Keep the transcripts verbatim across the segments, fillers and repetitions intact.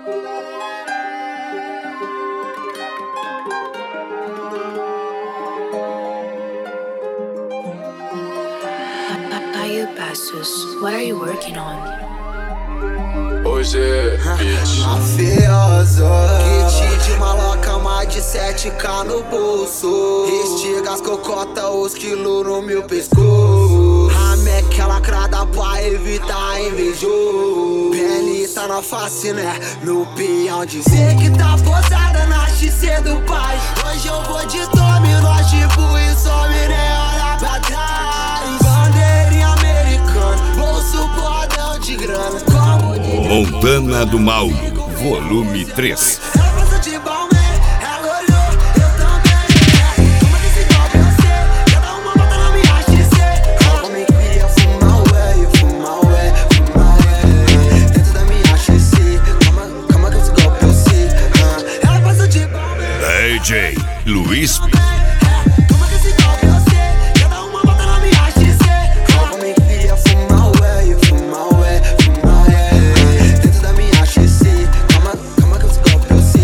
What are you working on? Hoje é bitch. Mafioso, kit de maloca, mais de sete K no bolso. Estiga as cocota, os quilos no meu pescoço. A meca lacrada pra evitar invejoso. Pele tá na face, né? No peão de cê que tá posada na X C do pai. Hoje eu vou de domino, tipo e some, né? Olha pra trás. Bandeirinha americana, bolso bordão de grana. Como de Montana do Mal, volume três. ela gosta de Balmain, ela olhou, eu também. Toma desse golpe, eu sei, cada uma bota na minha X C. Ela me queria fumar ué, fumar ué, fumar ué. Dentro da minha X C, calma, calma que esse golpe eu sei. Ela gosta de Balmain, D J Luiz P. toma desse golpe, eu sei, cada uma bota na minha X C. Ela me queria fumar ué, fumar ué, fumar ué. Dentro da minha X C, calma, calma que esse golpe eu sei.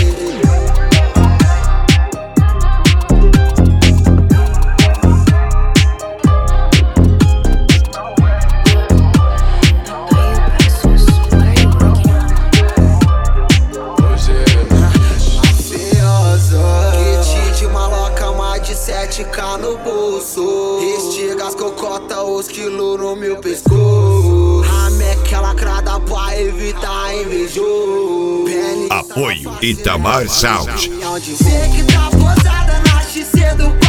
Hoje é bitch. Mafioso, kit de maloca, mais de sete K no bolso. Estiga as cocota, os quilos no meu pescoço. A meca lacrada pra evitar invejoso. Pele tá na Apoio face, Itamar né? Sound. Cê que tá posada na X C do